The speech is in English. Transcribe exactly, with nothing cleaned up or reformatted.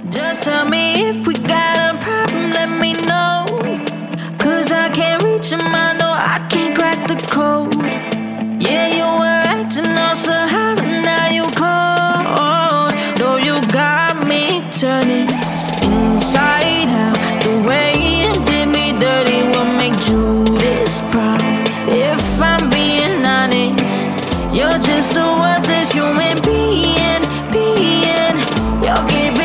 Just tell me if we got a problem, let me know. Cause I can't reach him, I know I can't crack the code. Yeah, you were acting all Sahara, now you cold. No, you got me turning inside out. The way you did me dirty will make Judas proud. If I'm being honest, you're just a worthless human being, being. You're giving